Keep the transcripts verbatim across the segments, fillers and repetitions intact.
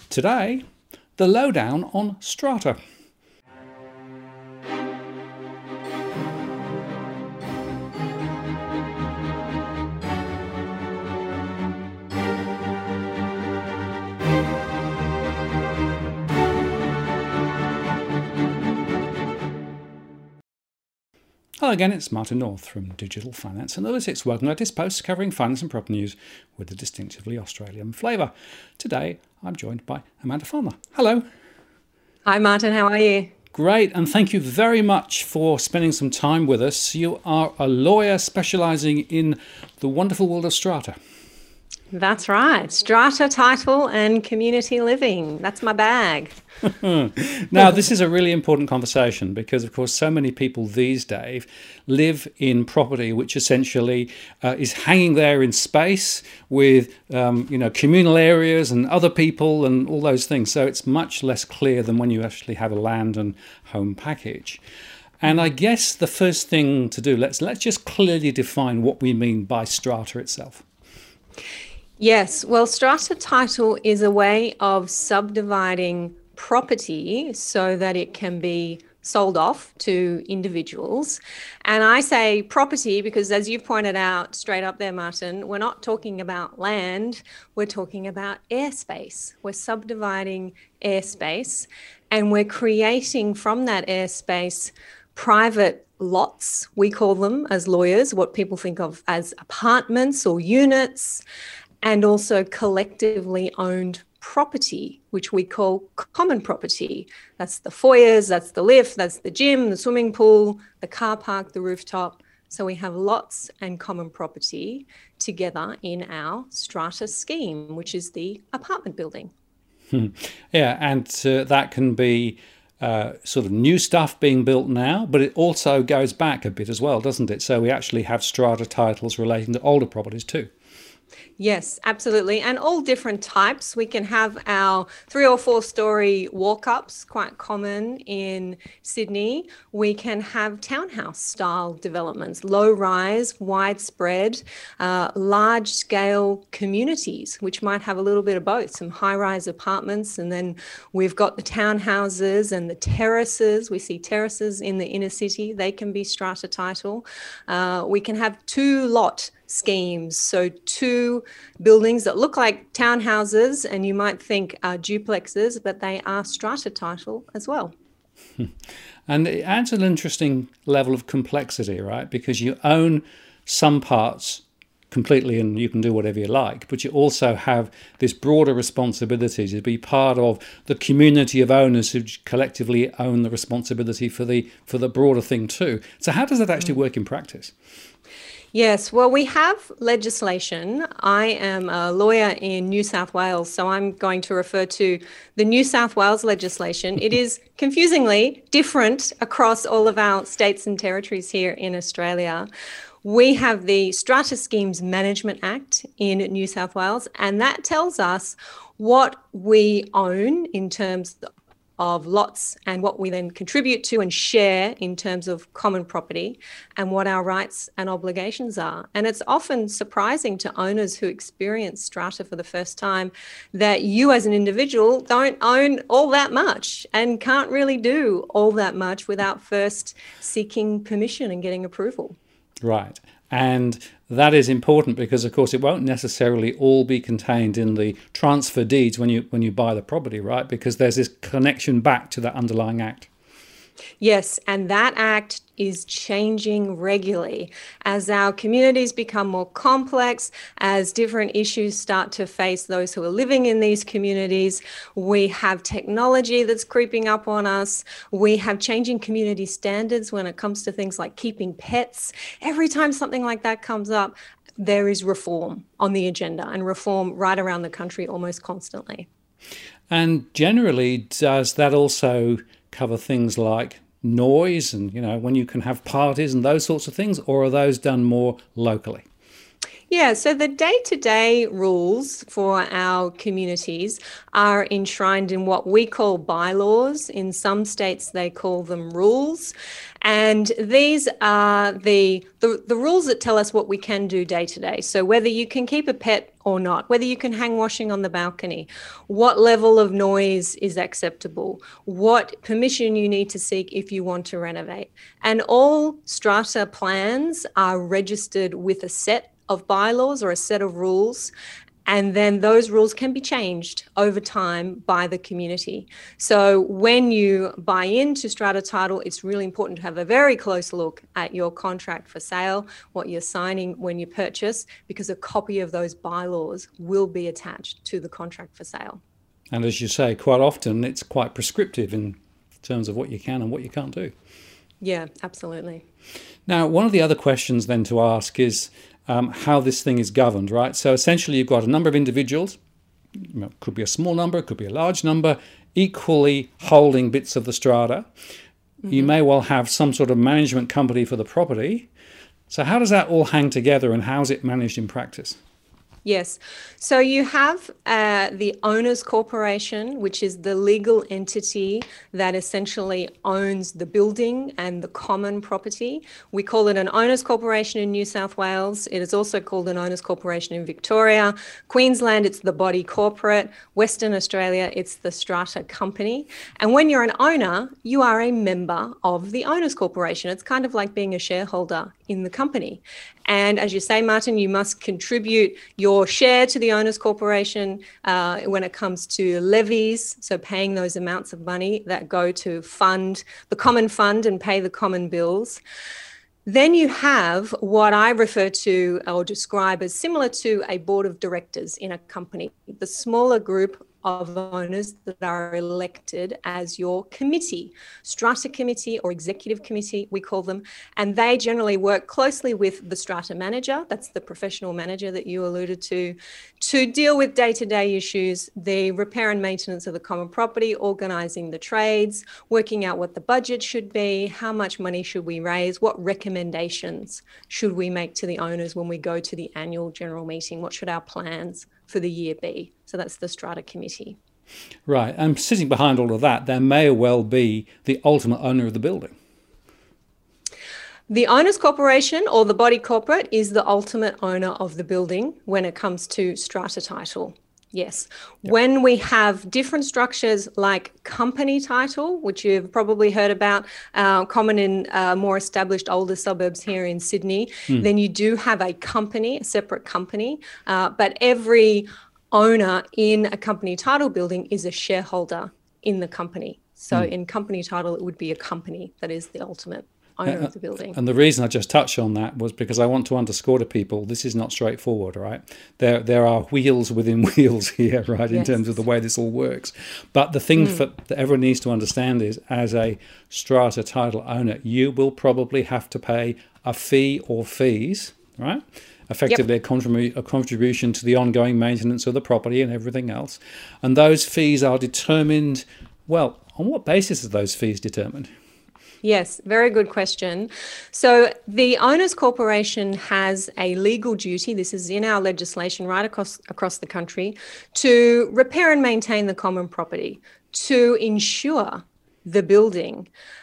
Today, the lowdown on strata. Hello again, it's Martin North from Digital Finance Analytics. Welcome to this post covering finance and property news with a distinctively Australian flavour. Today, I'm joined by Amanda Farmer. Hello. Hi Martin, how are you? Great, and thank you very much for spending some time with us. You are a lawyer specialising in the wonderful world of strata. That's right. Strata, title and community living. That's my bag. Now, this is a really important conversation because, of course, so many people these days live in property which essentially uh, is hanging there in space with, um, you know, communal areas and other people and all those things. So it's much less clear than when you actually have a land and home package. And I guess the first thing to do, let's let's just clearly define what we mean by strata itself. Yes, well, strata title is a way of subdividing property so that it can be sold off to individuals. And I say property because, as you pointed out straight up there, Martin, we're not talking about land, we're talking about airspace. We're subdividing airspace and we're creating from that airspace private lots, we call them as lawyers, what people think of as apartments or units, and also collectively owned property, which we call common property. That's the foyers, that's the lift, that's the gym, the swimming pool, the car park, the rooftop. So we have lots and common property together in our strata scheme, which is the apartment building. Hmm. Yeah, and uh, that can be uh, sort of new stuff being built now, but it also goes back a bit as well, doesn't it? So we actually have strata titles relating to older properties too. Yes, absolutely. And all different types. We can have our three or four story walk-ups, quite common in Sydney. We can have townhouse style developments, low rise, widespread, uh, large scale communities, which might have a little bit of both, some high rise apartments. And then we've got the townhouses and the terraces. We see terraces in the inner city. They can be strata title. Uh, we can have two lot schemes. So two buildings that look like townhouses and you might think are duplexes, but they are strata title as well. And it adds an interesting level of complexity, right? Because you own some parts completely and you can do whatever you like, but you also have this broader responsibility to be part of the community of owners who collectively own the responsibility for the for the broader thing too. So how does that actually work in practice? Yes, well, we have legislation. I am a lawyer in New South Wales, so I'm going to refer to the New South Wales legislation. It is confusingly different across all of our states and territories here in Australia. We have the Strata Schemes Management Act in New South Wales, and that tells us what we own in terms of lots and what we then contribute to and share in terms of common property and what our rights and obligations are. And it's often surprising to owners who experience strata for the first time that you as an individual don't own all that much and can't really do all that much without first seeking permission and getting approval. Right. And that is important because, of course, it won't necessarily all be contained in the transfer deeds when you when you buy the property, right? Because there's this connection back to that underlying act. Yes, and that act is changing regularly as our communities become more complex, as different issues start to face those who are living in these communities. We have technology that's creeping up on us. We have changing community standards when it comes to things like keeping pets. Every time something like that comes up, there is reform on the agenda, and reform right around the country almost constantly. And generally, does that also cover things like noise and, you know, when you can have parties and those sorts of things, or are those done more locally? Yeah, so the day-to-day rules for our communities are enshrined in what we call bylaws. In some states, they call them rules. And these are the, the, the rules that tell us what we can do day to day. So whether you can keep a pet or not, whether you can hang washing on the balcony, what level of noise is acceptable, what permission you need to seek if you want to renovate. And all strata plans are registered with a set of bylaws or a set of rules. And then those rules can be changed over time by the community. So when you buy into strata title, it's really important to have a very close look at your contract for sale, what you're signing when you purchase, because a copy of those bylaws will be attached to the contract for sale. And as you say, quite often it's quite prescriptive in terms of what you can and what you can't do. Yeah, absolutely. Now, one of the other questions then to ask is, Um, how this thing is governed, right? So essentially you've got a number of individuals, you know, it could be a small number, it could be a large number, equally holding bits of the strata. Mm-hmm. You may well have some sort of management company for the property. So how does that all hang together and how is it managed in practice? Yes. So you have uh, the Owners Corporation, which is the legal entity that essentially owns the building and the common property. We call it an Owners Corporation in New South Wales. It is also called an Owners Corporation in Victoria. Queensland, it's the body corporate. Western Australia, it's the strata company. And when you're an owner, you are a member of the Owners Corporation. It's kind of like being a shareholder in the company. And as you say, Martin, you must contribute your share to the Owners Corporation uh, when it comes to levies, so paying those amounts of money that go to fund the common fund and pay the common bills. Then you have what I refer to or describe as similar to a board of directors in a company, the smaller group of owners that are elected as your committee, strata committee or executive committee, we call them. And they generally work closely with the strata manager, that's the professional manager that you alluded to, to deal with day-to-day issues, the repair and maintenance of the common property, organising the trades, working out what the budget should be, how much money should we raise, what recommendations should we make to the owners when we go to the annual general meeting, what should our plans for the year be? So that's the strata committee. Right. And sitting behind all of that, there may well be the ultimate owner of the building. The Owners Corporation or the body corporate is the ultimate owner of the building when it comes to strata title. Yes. Yep. When we have different structures like company title, which you've probably heard about, uh, common in uh, more established older suburbs here in Sydney, mm. then you do have a company, a separate company, uh, but every owner in a company title building is a shareholder in the company. So mm. in company title, it would be a company that is the ultimate owner uh, of the building. And the reason I just touched on that was because I want to underscore to people, this is not straightforward, right? There there are wheels within wheels here, right, in yes. terms of the way this all works. But the thing mm. for, that everyone needs to understand is, as a strata title owner, you will probably have to pay a fee or fees, right? Effectively yep. a, contribu- a contribution to the ongoing maintenance of the property and everything else. And those fees are determined, well, on what basis are those fees determined? Yes, very good question. So the Owners Corporation has a legal duty, this is in our legislation right across, across the country, to repair and maintain the common property, to insure the building,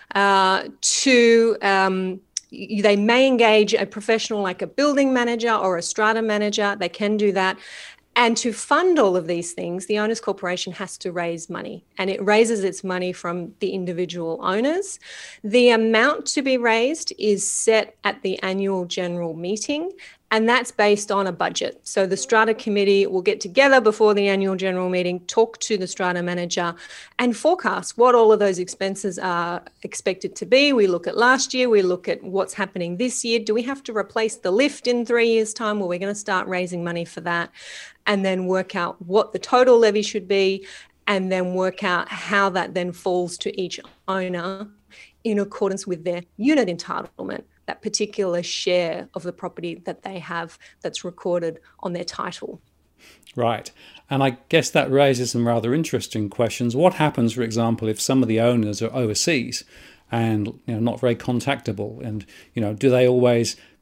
uh, to... Um, They may engage a professional like a building manager or a strata manager. They can do that. And to fund all of these things, the Owners Corporation has to raise money, and it raises its money from the individual owners. The amount to be raised is set at the annual general meeting, and that's based on a budget. So the strata committee will get together before the annual general meeting, talk to the strata manager and forecast what all of those expenses are expected to be. We look at last year, we look at what's happening this year. Do we have to replace the lift in three years' time? Well, we're going to start raising money for that, and then work out what the total levy should be, and then work out how that then falls to each owner in accordance with their unit entitlement, that particular share of the property that they have that's recorded on their title. Right. And I guess that raises some rather interesting questions. What happens, for example, if some of the owners are overseas and, you know, not very contactable? And, you know, do they always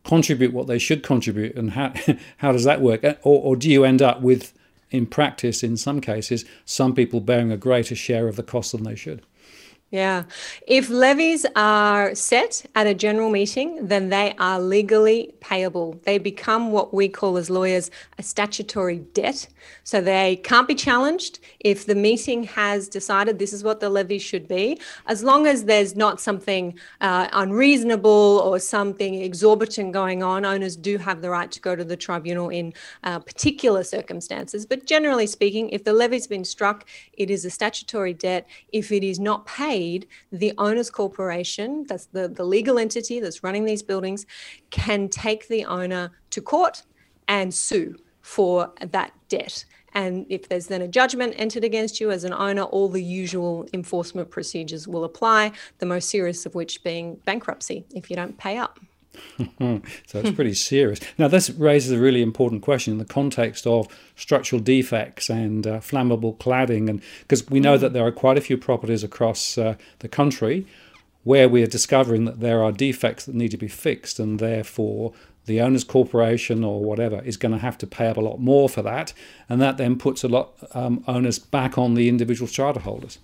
contribute what they should contribute, and how how does that work? Or, or do you end up with, in practice, in some cases, some people bearing a greater share of the cost than they should? Yeah. If levies are set at a general meeting, then they are legally payable. They become what we call as lawyers a statutory debt. So they can't be challenged if the meeting has decided this is what the levy should be, as long as there's not something uh, unreasonable or something exorbitant going on. Owners do have the right to go to the tribunal in uh, particular circumstances. But generally speaking, if the levy's been struck, it is a statutory debt. If it is not paid, the owner's corporation, that's the, the legal entity that's running these buildings, can take the owner to court and sue for that debt. And if there's then a judgment entered against you as an owner, all the usual enforcement procedures will apply, the most serious of which being bankruptcy if you don't pay up. So it's pretty serious. Now, this raises a really important question in the context of structural defects and uh, flammable cladding, and because we know mm. that there are quite a few properties across uh, the country where we are discovering that there are defects that need to be fixed, and therefore the owner's corporation or whatever is going to have to pay up a lot more for that, and that then puts a lot um, onus back on the individual strata holders.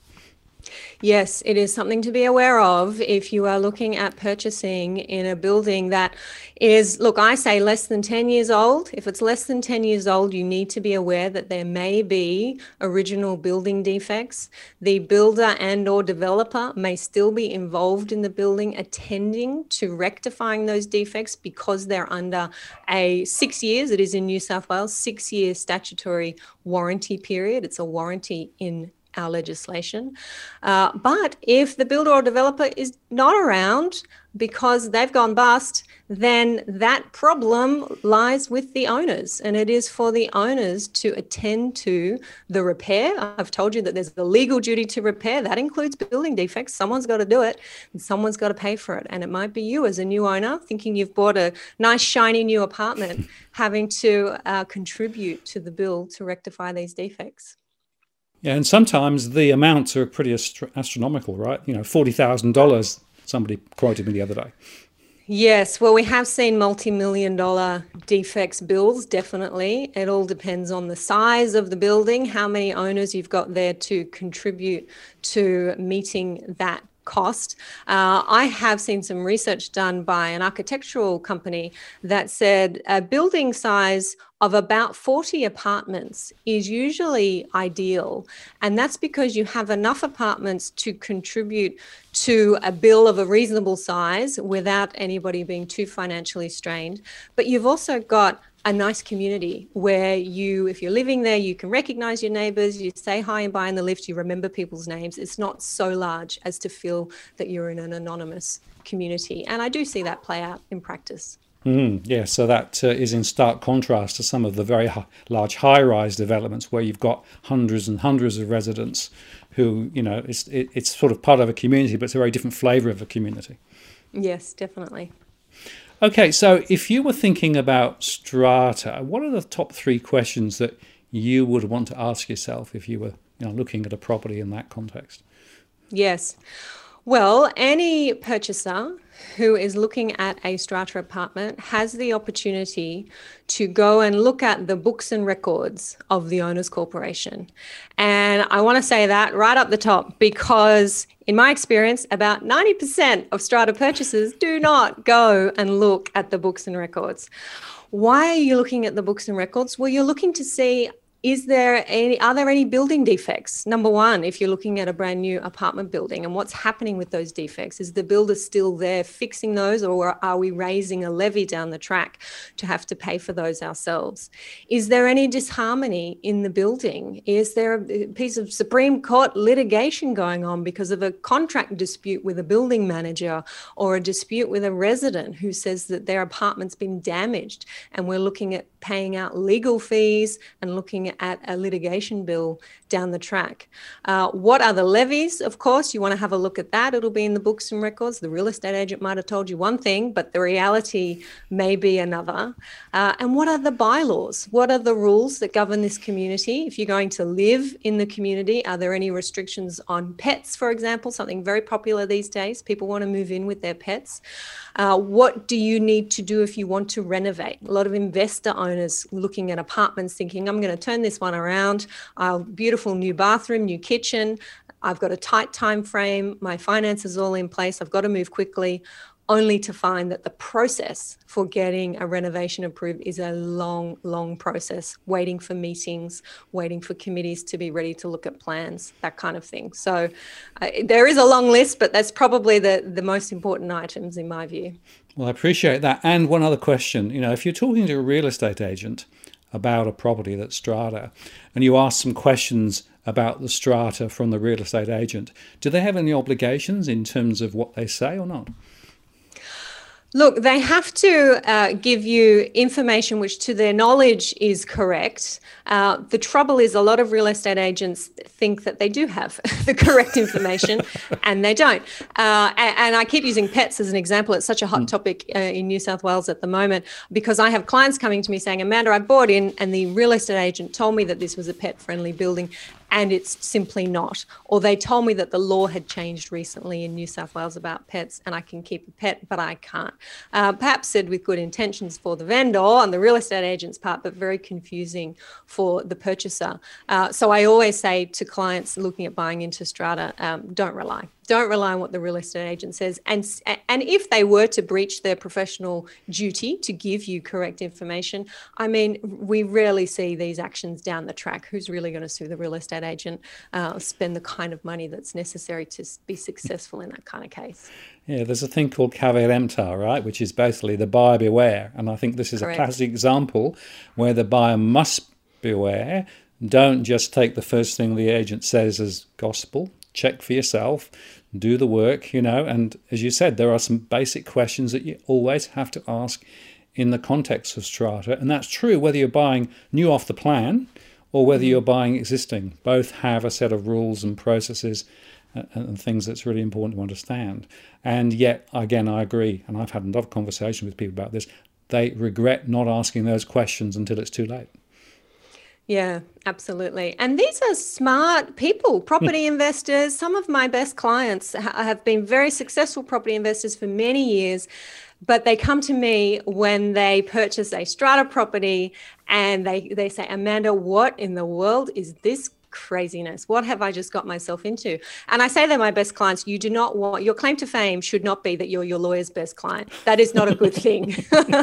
Yes, it is something to be aware of if you are looking at purchasing in a building that is, look, I say less than ten years old. If it's less than ten years old, you need to be aware that there may be original building defects. The builder and or developer may still be involved in the building, attending to rectifying those defects because they're under a six years, it is in New South Wales, six year statutory warranty period. It's a warranty in our legislation. Uh, but if the builder or developer is not around because they've gone bust, then that problem lies with the owners, and it is for the owners to attend to the repair. I've told you that there's a legal duty to repair. That includes building defects. Someone's got to do it, and someone's got to pay for it. And it might be you as a new owner thinking you've bought a nice, shiny new apartment, having to uh, contribute to the bill to rectify these defects. Yeah, and sometimes the amounts are pretty astro- astronomical, right? You know, forty thousand dollars, somebody quoted me the other day. Yes, well, we have seen multi-million dollar defects bills, definitely. It all depends on the size of the building, how many owners you've got there to contribute to meeting that cost. Uh, I have seen some research done by an architectural company that said a building size of about forty apartments is usually ideal. And that's because you have enough apartments to contribute to a bill of a reasonable size without anybody being too financially strained. But you've also got a nice community where you, if you're living there, you can recognize your neighbors, you say hi and bye in the lift, you remember people's names. It's not so large as to feel that you're in an anonymous community. And I do see that play out in practice. Mm, yeah, so that uh, is in stark contrast to some of the very hi- large high-rise developments where you've got hundreds and hundreds of residents who, you know, it's it, it's sort of part of a community, but it's a very different flavour of a community. Yes, definitely. Okay, so if you were thinking about strata, what are the top three questions that you would want to ask yourself if you were, you know, looking at a property in that context? Yes. Well, any purchaser who is looking at a strata apartment has the opportunity to go and look at the books and records of the owner's corporation. And I want to say that right up the top, because in my experience, about ninety percent of strata purchasers do not go and look at the books and records. Why are you looking at the books and records? Well, you're looking to see, is there any, are there any building defects? Number one, if you're looking at a brand new apartment building, and what's happening with those defects? Is the builder still there fixing those, or are we raising a levy down the track to have to pay for those ourselves? Is there any disharmony in the building? Is there a piece of Supreme Court litigation going on because of a contract dispute with a building manager, or a dispute with a resident who says that their apartment's been damaged, and we're looking at paying out legal fees and looking looking at a litigation bill down the track. Uh, what are the levies? Of course, you want to have a look at that. It'll be in the books and records. The real estate agent might have told you one thing, but the reality may be another. Uh, and what are the bylaws? What are the rules that govern this community? If you're going to live in the community, are there any restrictions on pets, for example? Something very popular these days. People want to move in with their pets. Uh, what do you need to do if you want to renovate? A lot of investor owners looking at apartments thinking, I'm going to turn this one around. Uh, beautiful new bathroom, new kitchen. I've got a tight time frame. My finances all in place. I've got to move quickly, only to find that the process for getting a renovation approved is a long, long process, waiting for meetings, waiting for committees to be ready to look at plans, that kind of thing. So uh, there is a long list, but that's probably the, the most important items in my view. Well, I appreciate that. And one other question, you know, if you're talking to a real estate agent about a property that's strata and you ask some questions about the strata from the real estate agent, do they have any obligations in terms of what they say or not? Look, they have to uh, give you information which to their knowledge is correct. Uh, the trouble is a lot of real estate agents think that they do have the correct information and they don't. Uh, and, and I keep using pets as an example. It's such a hot topic uh, in New South Wales at the moment because I have clients coming to me saying, Amanda, I bought in and the real estate agent told me that this was a pet-friendly building and it's simply not. Or they told me that the law had changed recently in New South Wales about pets and I can keep a pet, but I can't. Uh, perhaps said with good intentions for the vendor on the real estate agent's part, but very confusing for the purchaser. Uh, so I always say to clients looking at buying into strata, um, don't rely. Don't rely on what the real estate agent says. And, and if they were to breach their professional duty to give you correct information, I mean, we rarely see these actions down the track. Who's really going to sue the real estate agent, uh, spend the kind of money that's necessary to be successful in that kind of case? Yeah, there's a thing called caveat emptor, right, which is basically the buyer beware. And I think this is Correct. a classic example where the buyer must beware. Don't just take the first thing the agent says as gospel. Check for yourself, do the work, you know, and as you said, there are some basic questions that you always have to ask in the context of strata. And that's true whether you're buying new off the plan or whether you're buying existing. Both have a set of rules and processes and things that's really important to understand. And yet, again, I agree, and I've had a lot of conversation with people about this, they regret not asking those questions until it's too late. Yeah, absolutely. And these are smart people, property investors. Some of my best clients ha- have been very successful property investors for many years, but they come to me when they purchase a strata property and they, they say, Amanda, what in the world is this craziness? What have I just got myself into? And I say they're my best clients. You do not want, your claim to fame should not be that you're your lawyer's best client. That is not a good thing.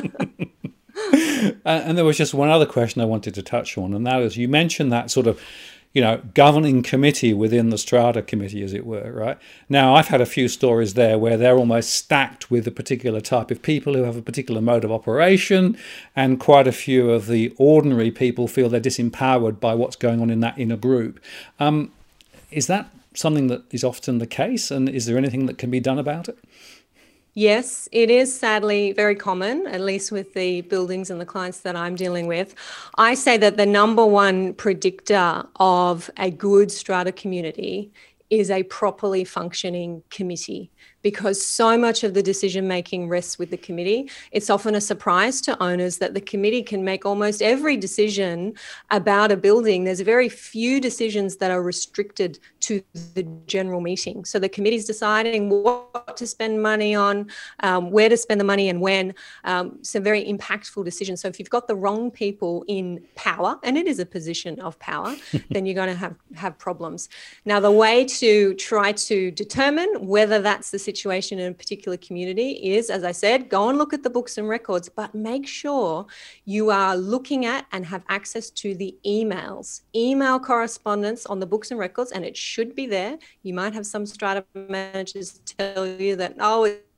And there was just one other question I wanted to touch on, and that is, you mentioned that sort of, you know, governing committee within the strata committee, as it were, right? Now, I've had a few stories there where they're almost stacked with a particular type of people who have a particular mode of operation, and quite a few of the ordinary people feel they're disempowered by what's going on in that inner group. Um, is that something that is often the case, and is there anything that can be done about it? Yes, it is sadly very common, at least with the buildings and the clients that I'm dealing with. I say that the number one predictor of a good strata community is a properly functioning committee, because so much of the decision making rests with the committee. It's often a surprise to owners that the committee can make almost every decision about a building. There's very few decisions that are restricted to the general meeting. So the committee's deciding what to spend money on, um, where to spend the money and when. Um, some very impactful decisions. So if you've got the wrong people in power, and it is a position of power, then you're going to have, have problems. Now, the way to try to determine whether that's the situation in a particular community is, as I said, go and look at the books and records, but make sure you are looking at and have access to the emails, email correspondence on the books and records, and it should be there. You might have some strata managers tell you that, oh, it's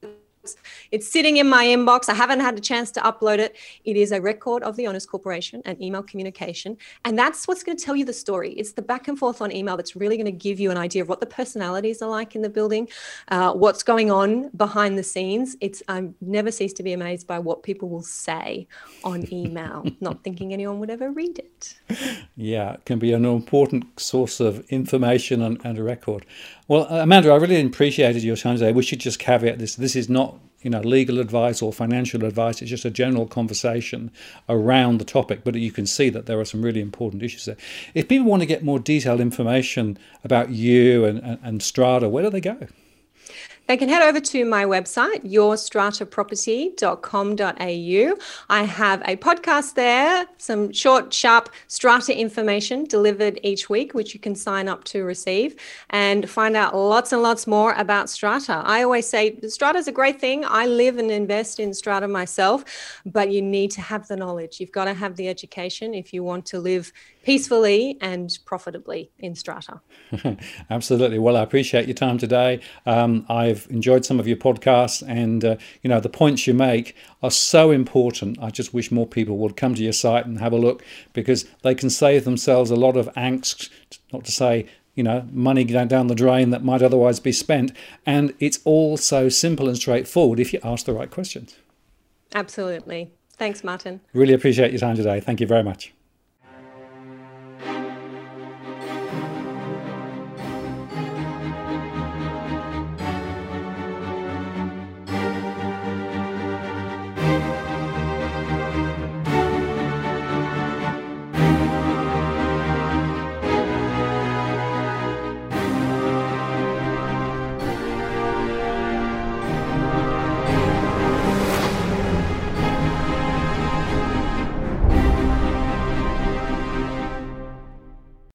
It's sitting in my inbox. I haven't had a chance to upload it. It is a record of the Owners Corporation and email communication. And that's what's going to tell you the story. It's the back and forth on email that's really going to give you an idea of what the personalities are like in the building, uh, what's going on behind the scenes. It's I never cease to be amazed by what people will say on email, not thinking anyone would ever read it. Yeah, it can be an important source of information and, and a record. Well, Amanda, I really appreciated your time today. We should just caveat this. This is not, you know, legal advice or financial advice. It's just a general conversation around the topic, but you can see that there are some really important issues there. If people want to get more detailed information about you and, and, and Strata, where do they go? They can head over to my website, your strata property dot com dot a u. I have a podcast there, some short, sharp strata information delivered each week, which you can sign up to receive and find out lots and lots more about strata. I always say strata is a great thing. I live and invest in strata myself, but you need to have the knowledge. You've got to have the education if you want to live peacefully and profitably in strata. Absolutely. Well, I appreciate your time today. Um, I've enjoyed some of your podcasts, and uh, you know, the points you make are so important. I just wish more people would come to your site and have a look, because they can save themselves a lot of angst, not to say, you know, money going down the drain that might otherwise be spent. And it's all so simple and straightforward if you ask the right questions. Absolutely. Thanks, Martin. Really appreciate your time today. Thank you very much.